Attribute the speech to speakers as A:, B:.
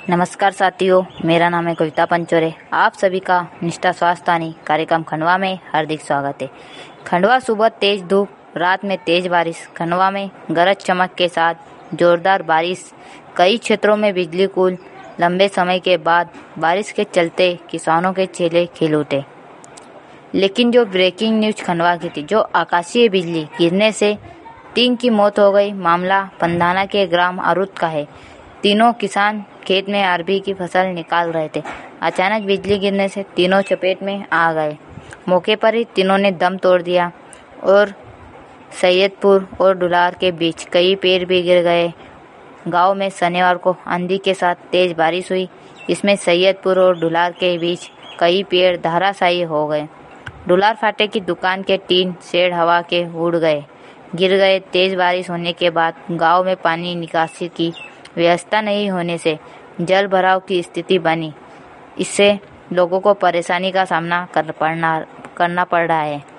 A: नमस्कार साथियों, मेरा नाम है कविता पंचोरे। आप सभी का निष्ठा स्वास्थ्य कार्यक्रम खंडवा में हार्दिक स्वागत है। खंडवा सुबह तेज धूप, रात में तेज बारिश। खंडवा में गरज चमक के साथ जोरदार बारिश, कई क्षेत्रों में बिजली गुल। लंबे समय के बाद बारिश के चलते किसानों के चेहरे खिल उठे। लेकिन जो ब्रेकिंग न्यूज खंडवा की थी, जो आकाशीय बिजली गिरने से 3 की मौत हो गई। मामला पंधाना के ग्राम अरुद का है। तीनों किसान खेत में अरबी की फसल निकाल रहे थे। अचानक बिजली गिरने से तीनों चपेट में आ गए। मौके पर ही तीनों ने दम तोड़ दिया और सैयदपुर और डुलार के बीच कई पेड़ भी गिर गए। गांव में शनिवार को आंधी के साथ तेज बारिश हुई। इसमें सैयदपुर और डुलार के बीच कई पेड़ धराशायी हो गए। डुलार फाटे की दुकान के टीन शेड हवा के उड़ गिर गए। तेज बारिश होने के बाद गांव में पानी निकासी की व्यवस्था नहीं होने से जल भराव की स्थिति बनी। इससे लोगों को परेशानी का सामना करना पड़ रहा है।